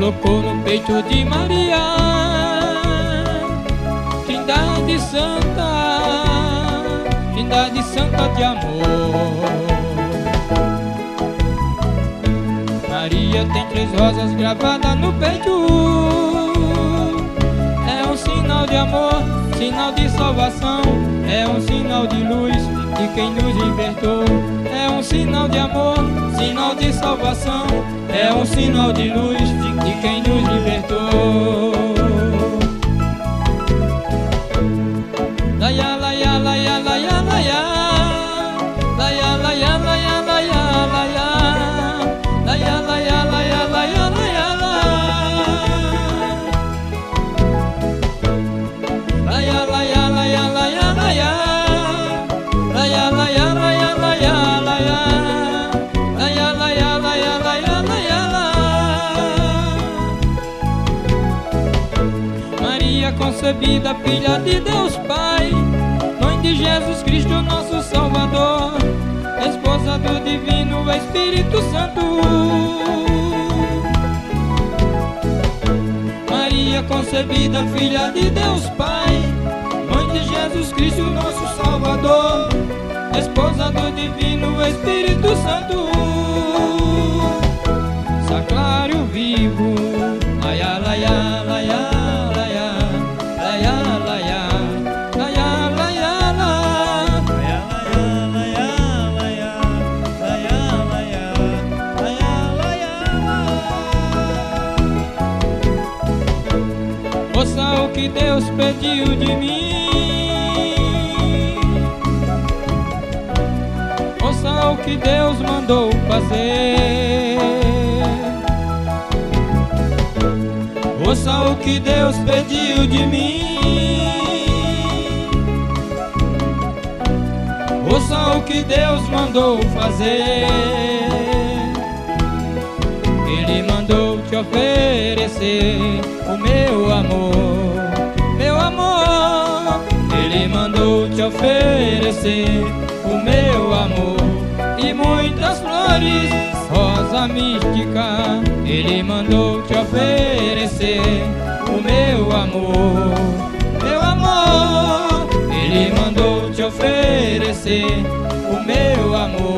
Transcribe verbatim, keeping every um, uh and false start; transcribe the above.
colocou no peito de Maria, Trindade Santa, Trindade Santa de amor. Maria tem três rosas gravadas no peito, é um sinal de amor, sinal de salvação, é um sinal de luz de quem nos libertou. É um sinal de amor, sinal de salvação, é um sinal de luz de quem nos libertou. Laia, laia, laia, laia, laia, laia, laia, laia, laia, laia, laia, laia, laia, laia, laia, laia, laia, laia, laia, laia. Concebida, filha de Deus Pai, mãe de Jesus Cristo, nosso Salvador, esposa do Divino Espírito Santo. Maria concebida, filha de Deus Pai, mãe de Jesus Cristo, nosso Salvador, esposa do Divino Espírito Santo. Sacrário vivo, laia, laia, laia. Ouça o que Deus pediu de mim, ouça o que Deus mandou fazer, ouça o que Deus pediu de mim, ouça o que Deus mandou fazer. Ele mandou te oferecer o meu amor, meu amor. Ele mandou te oferecer o meu amor e muitas flores, rosa mística. Ele mandou te oferecer o meu amor, meu amor. Ele mandou te oferecer o meu amor.